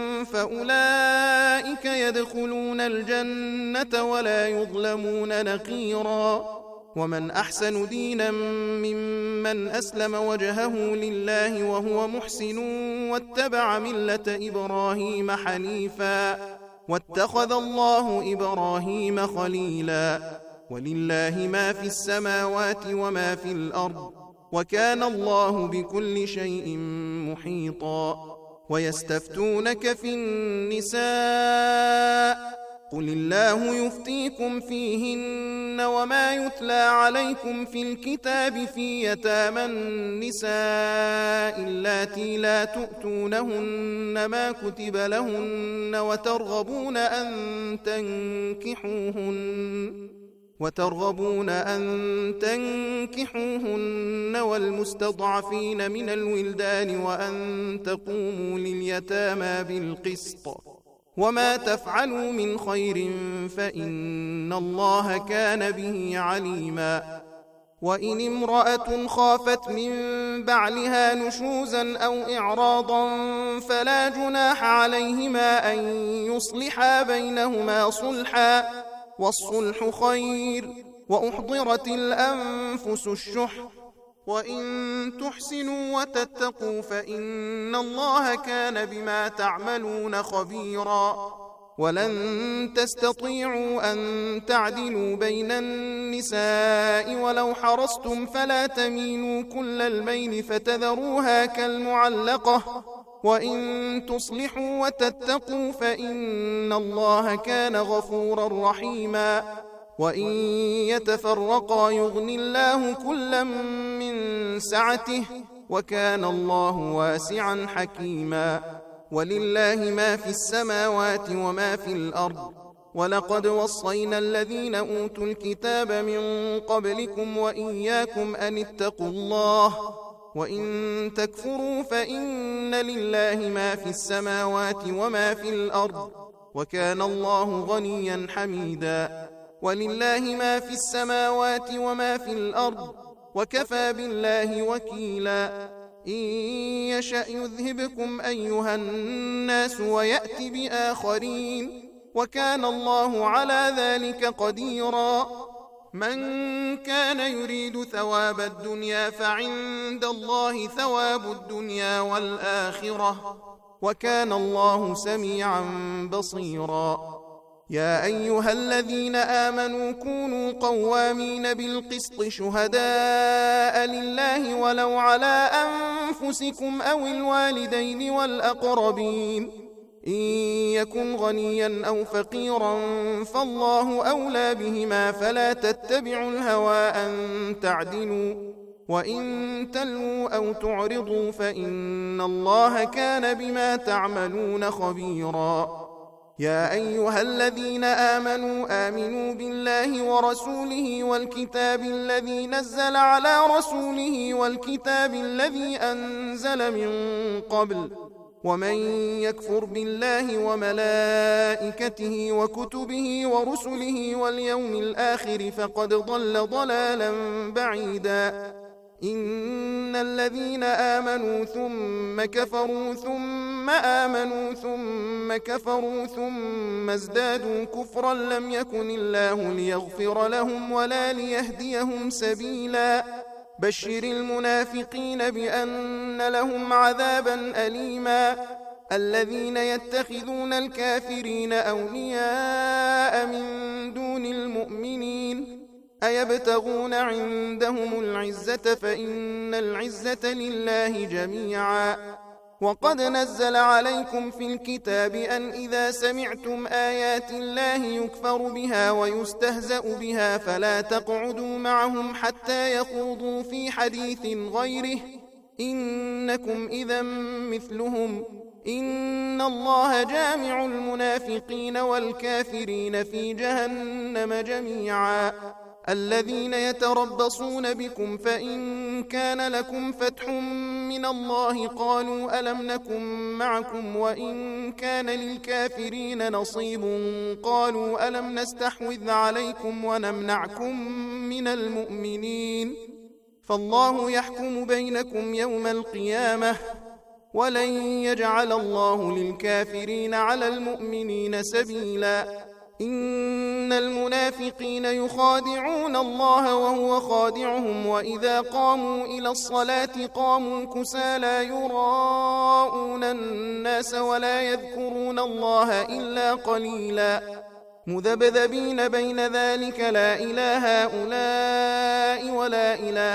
فأولئك يدخلون الجنة ولا يظلمون نقيرا. ومن أحسن دينا ممن أسلم وجهه لله وهو محسن واتبع ملة إبراهيم حنيفا واتخذ الله إبراهيم خليلا. ولله ما في السماوات وما في الأرض وكان الله بكل شيء محيطا. ويستفتونك في النساء قل الله يفتيكم فيهن وما يتلى عليكم في الكتاب في يتامى النساء اللاتي لا تؤتونهن ما كتب لهن وترغبون أن تنكحوهن وترغبون أن تنكحوهن والمستضعفين من الولدان وأن تقوموا لليتامى بالقسط وما تفعلوا من خير فإن الله كان به عليما. وإن امرأة خافت من بعلها نشوزا أو إعراضا فلا جناح عليهما أن يصلحا بينهما صلحا والصلح خير وأحضرت الأنفس الشح وإن تحسنوا وتتقوا فإن الله كان بما تعملون خبيرا. ولن تستطيعوا أن تعدلوا بين النساء ولو حرصتم فلا تميلوا كل الميل فتذروها كالمعلقة وإن تصلحوا وتتقوا فإن الله كان غفورا رحيما. وإن يتفرقا يغني الله كلا من سعته وكان الله واسعا حكيما. ولله ما في السماوات وما في الأرض ولقد وصينا الذين أوتوا الكتاب من قبلكم وإياكم أن اتقوا الله وإن تكفروا فإن لله ما في السماوات وما في الأرض وكان الله غنيا حميدا. ولله ما في السماوات وما في الأرض وكفى بالله وكيلا. إن يشأ يذهبكم أيها الناس ويأت بآخرين وكان الله على ذلك قديرا. من كان يريد ثواب الدنيا فعند الله ثواب الدنيا والآخرة وكان الله سميعا بصيرا. يا أيها الذين آمنوا كونوا قوامين بالقسط شهداء لله ولو على أنفسكم أو الوالدين والأقربين إن يكن غنيا أو فقيرا فالله أولى بهما فلا تتبعوا الهوى أن تعدلوا وإن تلووا أو تعرضوا فإن الله كان بما تعملون خبيرا. يا أيها الذين آمنوا آمنوا بالله ورسوله والكتاب الذي نزل على رسوله والكتاب الذي أنزل من قبل ومن يكفر بالله وملائكته وكتبه ورسله واليوم الآخر فقد ضل ضلالا بعيدا. إن الذين آمنوا ثم كفروا ثم آمنوا ثم كفروا ثم ازدادوا كفرا لم يكن الله ليغفر لهم ولا ليهديهم سبيلا. بشر المنافقين بأن لهم عذابا أليما. الذين يتخذون الكافرين أولياء من دون المؤمنين أيبتغون عندهم العزة فإن العزة لله جميعا. وقد نزل عليكم في الكتاب أن إذا سمعتم آيات الله يكفر بها ويستهزأ بها فلا تقعدوا معهم حتى يخوضوا في حديث غيره إنكم إذا مثلهم إن الله جامع المنافقين والكافرين في جهنم جميعا. الذين يتربصون بكم فإن كان لكم فتح من الله قالوا ألم نكن معكم وإن كان للكافرين نصيب قالوا ألم نستحوذ عليكم ونمنعكم من المؤمنين فالله يحكم بينكم يوم القيامة ولن يجعل الله للكافرين على المؤمنين سبيلا. إن المنافقين يخادعون الله وهو خادعهم وإذا قاموا إلى الصلاة قاموا كسالى يراءون الناس ولا يذكرون الله إلا قليلا. مذبذبين بين ذلك لا إله هؤلاء ولا إله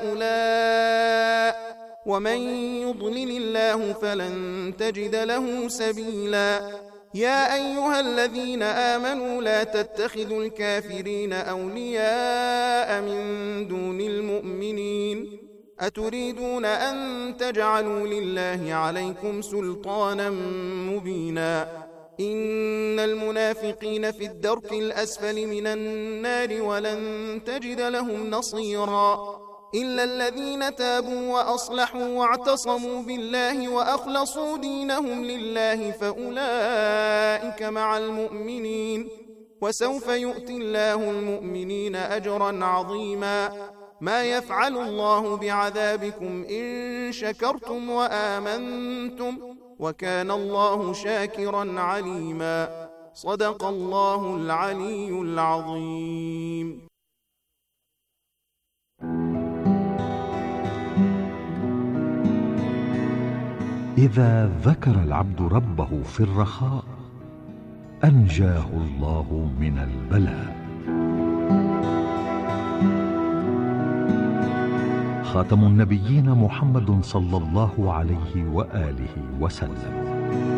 هؤلاء ومن يضلل الله فلن تجد له سبيلا. يا أيها الذين آمنوا لا تتخذوا الكافرين أولياء من دون المؤمنين أتريدون أن تجعلوا لله عليكم سلطانا مبينا. إن المنافقين في الدرك الأسفل من النار ولن تجد لهم نصيرا إلا الذين تابوا وأصلحوا واعتصموا بالله وأخلصوا دينهم لله فأولئك مع المؤمنين وسوف يؤتي الله المؤمنين أجرا عظيما. ما يفعل الله بعذابكم إن شكرتم وآمنتم وكان الله شاكرا عليما. صدق الله العلي العظيم. إذا ذكر العبد ربه في الرخاء أنجاه الله من البلاء. خاتم النبيين محمد صلى الله عليه وآله وسلم.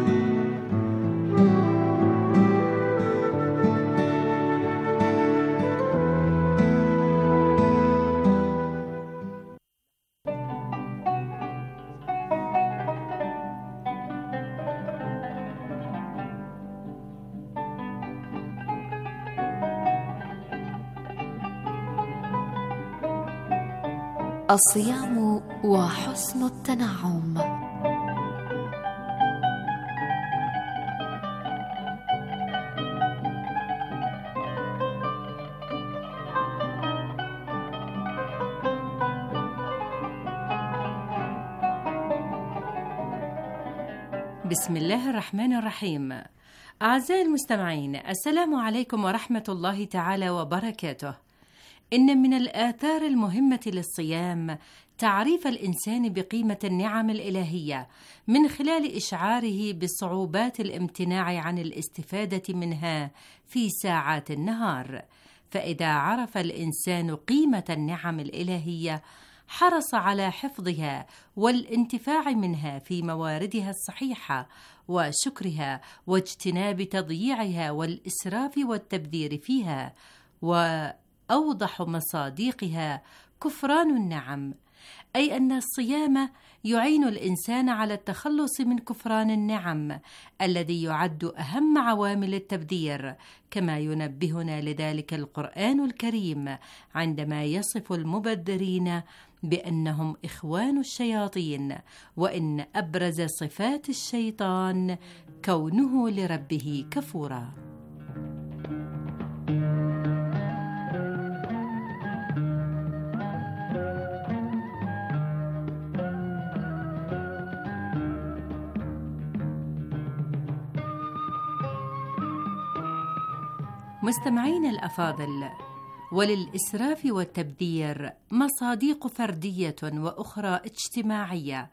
الصيام وحسن التنعم. بسم الله الرحمن الرحيم. أعزائي المستمعين، السلام عليكم ورحمة الله تعالى وبركاته. إن من الآثار المهمة للصيام تعريف الإنسان بقيمة النعم الإلهية من خلال إشعاره بصعوبات الامتناع عن الاستفادة منها في ساعات النهار. فإذا عرف الإنسان قيمة النعم الإلهية حرص على حفظها والانتفاع منها في مواردها الصحيحة وشكرها واجتناب تضييعها والإسراف والتبذير فيها. وأوضح مصادقها كفران النعم، أي أن الصيام يعين الإنسان على التخلص من كفران النعم الذي يعد أهم عوامل التبذير، كما ينبهنا لذلك القرآن الكريم عندما يصف المبذرين بأنهم إخوان الشياطين، وإن أبرز صفات الشيطان كونه لربه كفورا. مستمعين الأفاضل، وللإسراف والتبذير مصادق فردية وأخرى اجتماعية،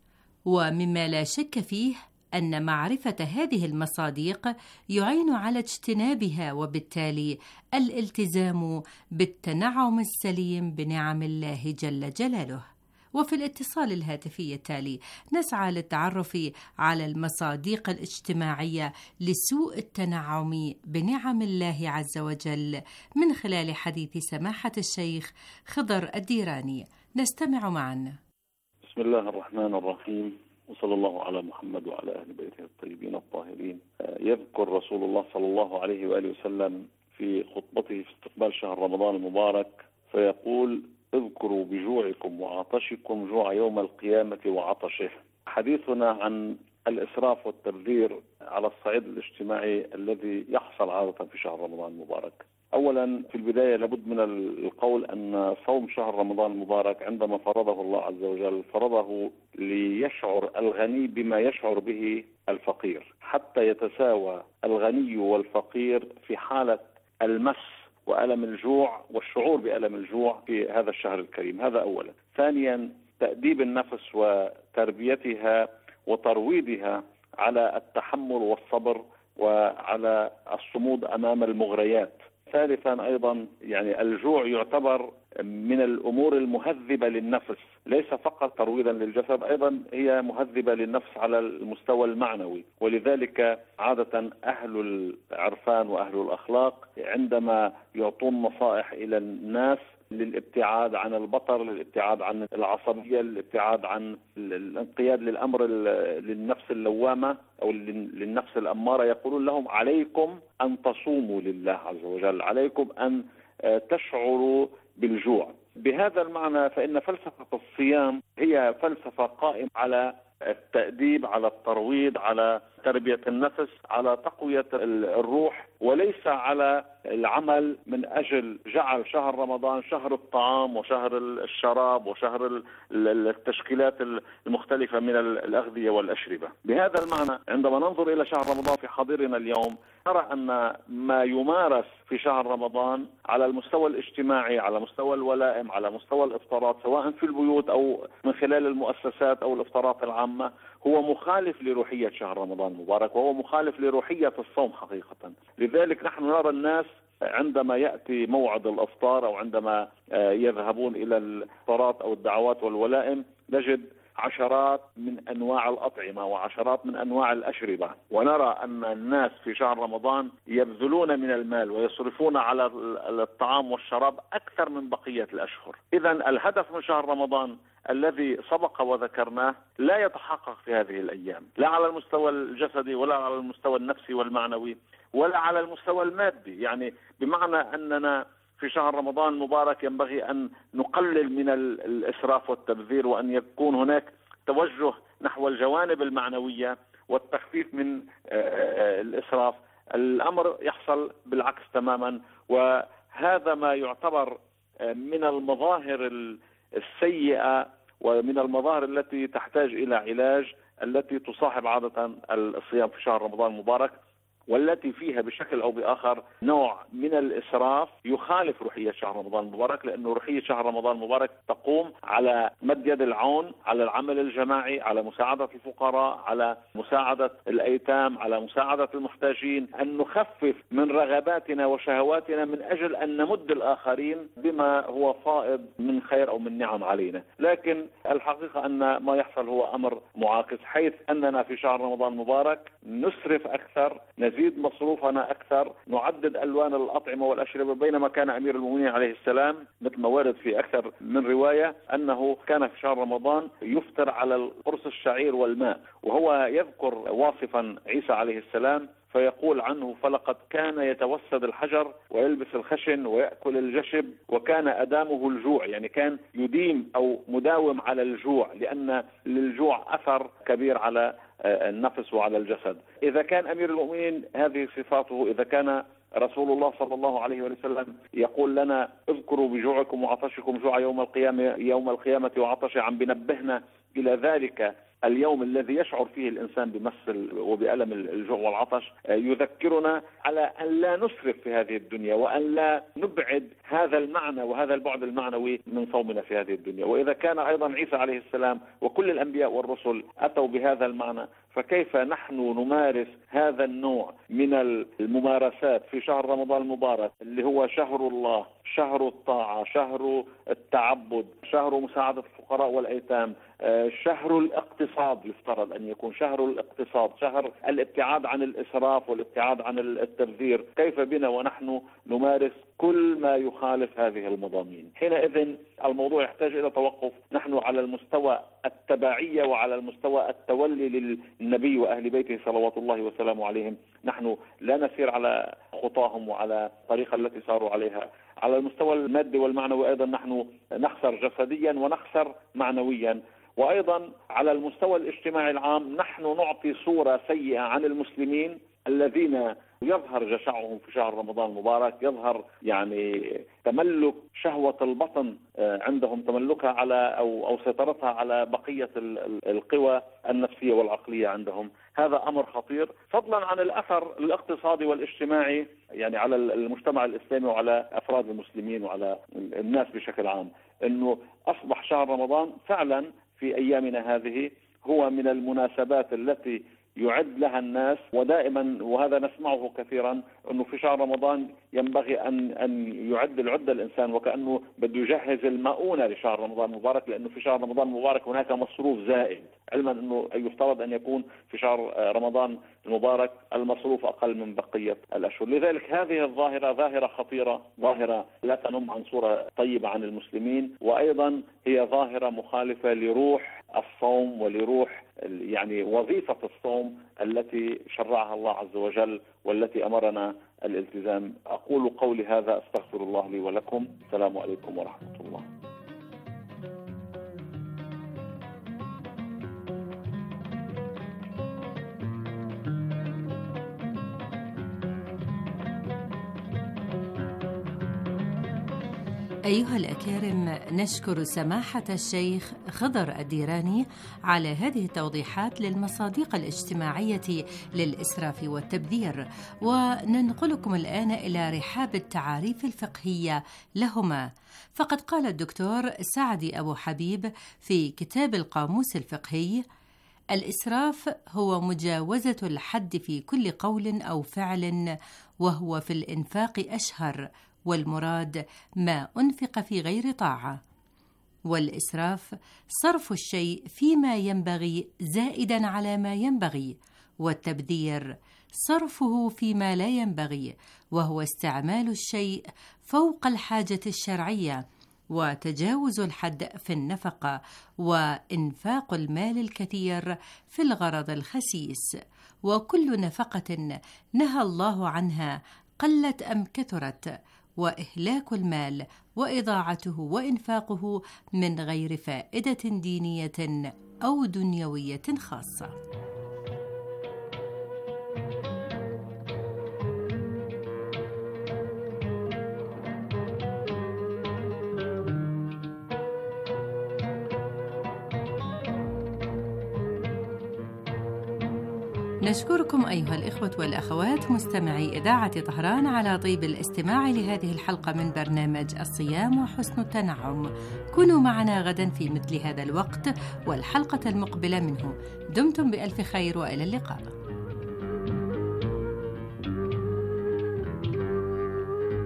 ومما لا شك فيه أن معرفة هذه المصادق يعين على اجتنابها وبالتالي الالتزام بالتنعم السليم بنعم الله جل جلاله. وفي الاتصال الهاتفي التالي نسعى للتعرف على المصادق الاجتماعية لسوء التنعم بنعم الله عز وجل من خلال حديث سماحة الشيخ خضر الديراني. نستمع معا. بسم الله الرحمن الرحيم، وصلى الله على محمد وعلى أهل بيته الطيبين الطاهرين. يذكر رسول الله صلى الله عليه وآله وسلم في خطبته في استقبال شهر رمضان المبارك فيقول: اذكروا بجوعكم وعطشكم جوع يوم القيامة وعطشه. حديثنا عن الإسراف والتبذير على الصعيد الاجتماعي الذي يحصل عادة في شهر رمضان المبارك. أولا في البداية لابد من القول أن صوم شهر رمضان المبارك عندما فرضه الله عز وجل فرضه ليشعر الغني بما يشعر به الفقير، حتى يتساوى الغني والفقير في حالة المس وألم الجوع والشعور بألم الجوع في هذا الشهر الكريم. هذا أولا. ثانيا تأديب النفس وتربيتها وترويضها على التحمل والصبر وعلى الصمود أمام المغريات. ثالثا أيضا يعني الجوع يعتبر من الأمور المهذبة للنفس، ليس فقط ترويضا للجسد، أيضا هي مهذبة للنفس على المستوى المعنوي. ولذلك عادة أهل العرفان وأهل الأخلاق عندما يعطون نصائح إلى الناس للابتعاد عن البطر، للابتعاد عن العصبية، للابتعاد عن الانقياد للأمر للنفس اللوامة أو للنفس الأمارة، يقولون لهم: عليكم أن تصوموا لله عز وجل، عليكم أن تشعروا بالجوع. بهذا المعنى فإن فلسفة الصيام هي فلسفة قائمة على التأديب، على الترويض، على تربية النفس، على تقوية الروح، وليس على العمل من أجل جعل شهر رمضان شهر الطعام وشهر الشراب وشهر التشكيلات المختلفة من الأغذية والأشربة. بهذا المعنى عندما ننظر إلى شهر رمضان في حاضرنا اليوم نرى أن ما يمارس في شهر رمضان على المستوى الاجتماعي، على مستوى الولائم، على مستوى الإفطارات سواء في البيوت أو من خلال المؤسسات أو الإفطارات العامة هو مخالف لروحية شهر رمضان المبارك، وهو مخالف لروحية الصوم حقيقة. لذلك نحن نرى الناس عندما يأتي موعد الإفطار أو عندما يذهبون إلى الإفطارات أو الدعوات والولائم نجد عشرات من أنواع الأطعمة وعشرات من أنواع الأشربة، ونرى أن الناس في شهر رمضان يبذلون من المال ويصرفون على الطعام والشراب أكثر من بقية الأشهر. إذن الهدف من شهر رمضان الذي سبق وذكرناه لا يتحقق في هذه الأيام، لا على المستوى الجسدي ولا على المستوى النفسي والمعنوي ولا على المستوى المادي. يعني بمعنى أننا في شهر رمضان المبارك ينبغي أن نقلل من الإسراف والتبذير، وأن يكون هناك توجه نحو الجوانب المعنوية والتخفيف من الإسراف. الأمر يحصل بالعكس تماما، وهذا ما يعتبر من المظاهر السيئة ومن المظاهر التي تحتاج إلى علاج التي تصاحب عادة الصيام في شهر رمضان المبارك. والتي فيها بشكل أو بآخر نوع من الإسراف يخالف روحية شهر رمضان المبارك، لأنه روحية شهر رمضان المبارك تقوم على مد يد العون، على العمل الجماعي، على مساعدة الفقراء، على مساعدة الأيتام، على مساعدة المحتاجين، أن نخفف من رغباتنا وشهواتنا من أجل أن نمد الآخرين بما هو فائض من خير أو من نعم علينا. لكن الحقيقة أن ما يحصل هو أمر معاكس، حيث أننا في شهر رمضان المبارك نسرف أكثر، نزيد مصروفنا أكثر، نعدد ألوان الأطعمة والأشربة، بينما كان أمير المؤمنين عليه السلام مثل ما ورد في أكثر من رواية أنه كان في شهر رمضان يفطر على قرص الشعير والماء، وهو يذكر واصفا عيسى عليه السلام فيقول عنه: فلقد كان يتوسد الحجر ويلبس الخشن ويأكل الجشب وكان أدامه الجوع، يعني كان يديم أو مداوم على الجوع، لأن للجوع أثر كبير على النفس وعلى الجسد. إذا كان أمير المؤمنين هذه صفاته، إذا كان رسول الله صلى الله عليه وسلم يقول لنا: اذكروا بجوعكم وعطشكم جوع يوم القيامة يوم القيامة وعطش، عم بنبهنا إلى ذلك اليوم الذي يشعر فيه الإنسان بمس وبألم الجوع والعطش، يذكرنا على أن لا نسرف في هذه الدنيا، وأن لا نبعد هذا المعنى وهذا البعد المعنوي من صومنا في هذه الدنيا. وإذا كان أيضا عيسى عليه السلام وكل الأنبياء والرسل أتوا بهذا المعنى، فكيف نحن نمارس هذا النوع من الممارسات في شهر رمضان المبارك اللي هو شهر الله، شهر الطاعة، شهر التعبد، شهر مساعدة الفقراء والأيتام، شهر الاقتصاد، يفترض أن يكون شهر الاقتصاد، شهر الابتعاد عن الإسراف والابتعاد عن التبذير. كيف بنا ونحن نمارس كل ما يخالف هذه المضامين؟ حينئذ الموضوع يحتاج إلى توقف، نحن على المستوى التبعية وعلى المستوى التولي للنبي وأهل بيته صلوات الله وسلامه عليهم، نحن لا نسير على خطاهم وعلى الطريقة التي ساروا عليها. على المستوى المادي والمعنوي أيضا نحن نخسر جسديا ونخسر معنويا، وأيضا على المستوى الاجتماعي العام نحن نعطي صورة سيئة عن المسلمين الذين يظهر جشعهم في شهر رمضان المبارك، يظهر يعني تملك شهوة البطن عندهم، تملكها على أو أو سيطرتها على بقية القوى النفسية والعقلية عندهم. هذا أمر خطير، فضلا عن الأثر الاقتصادي والاجتماعي يعني على المجتمع الإسلامي وعلى أفراد المسلمين وعلى الناس بشكل عام، أنه أصبح شهر رمضان فعلا في أيامنا هذه هو من المناسبات التي يعد لها الناس، ودائما وهذا نسمعه كثيرا أنه في شهر رمضان ينبغي أن أن يعد العدة الإنسان، وكأنه بده يجهز المؤونة لشهر رمضان المبارك، لأنه في شهر رمضان المبارك هناك مصروف زائد، علما أنه يفترض أن يكون في شهر رمضان المبارك المصروف أقل من بقية الأشهر. لذلك هذه الظاهرة ظاهرة خطيرة، ظاهرة لا تنم عن صورة طيبة عن المسلمين، وأيضا هي ظاهرة مخالفة لروح الصوم ولروح يعني وظيفة الصوم التي شرعها الله عز وجل والتي أمرنا الالتزام. أقول قولي هذا، أستغفر الله لي ولكم. السلام عليكم ورحمة الله. أيها الأكارم، نشكر سماحة الشيخ خضر الديراني على هذه التوضيحات للمصادق الاجتماعية للإسراف والتبذير، وننقلكم الآن إلى رحاب التعاريف الفقهية لهما. فقد قال الدكتور سعدي أبو حبيب في كتاب القاموس الفقهي: الإسراف هو مجاوزة الحد في كل قول أو فعل، وهو في الإنفاق أشهر، والمراد ما أنفق في غير طاعة. والإسراف صرف الشيء فيما ينبغي زائدا على ما ينبغي، والتبذير صرفه فيما لا ينبغي، وهو استعمال الشيء فوق الحاجة الشرعية، وتجاوز الحد في النفقة، وإنفاق المال الكثير في الغرض الخسيس. وكل نفقة نهى الله عنها قلت أم كثرت، وإهلاك المال وإضاعته وإنفاقه من غير فائدة دينية أو دنيوية خاصة. نشكركم أيها الإخوة والأخوات مستمعي إذاعة طهران على طيب الاستماع لهذه الحلقة من برنامج الصيام وحسن التنعم. كونوا معنا غدا في مثل هذا الوقت والحلقة المقبلة منه. دمتم بألف خير وإلى اللقاء.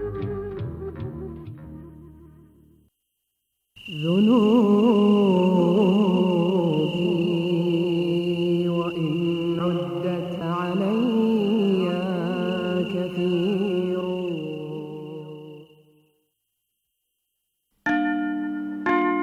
ذنوب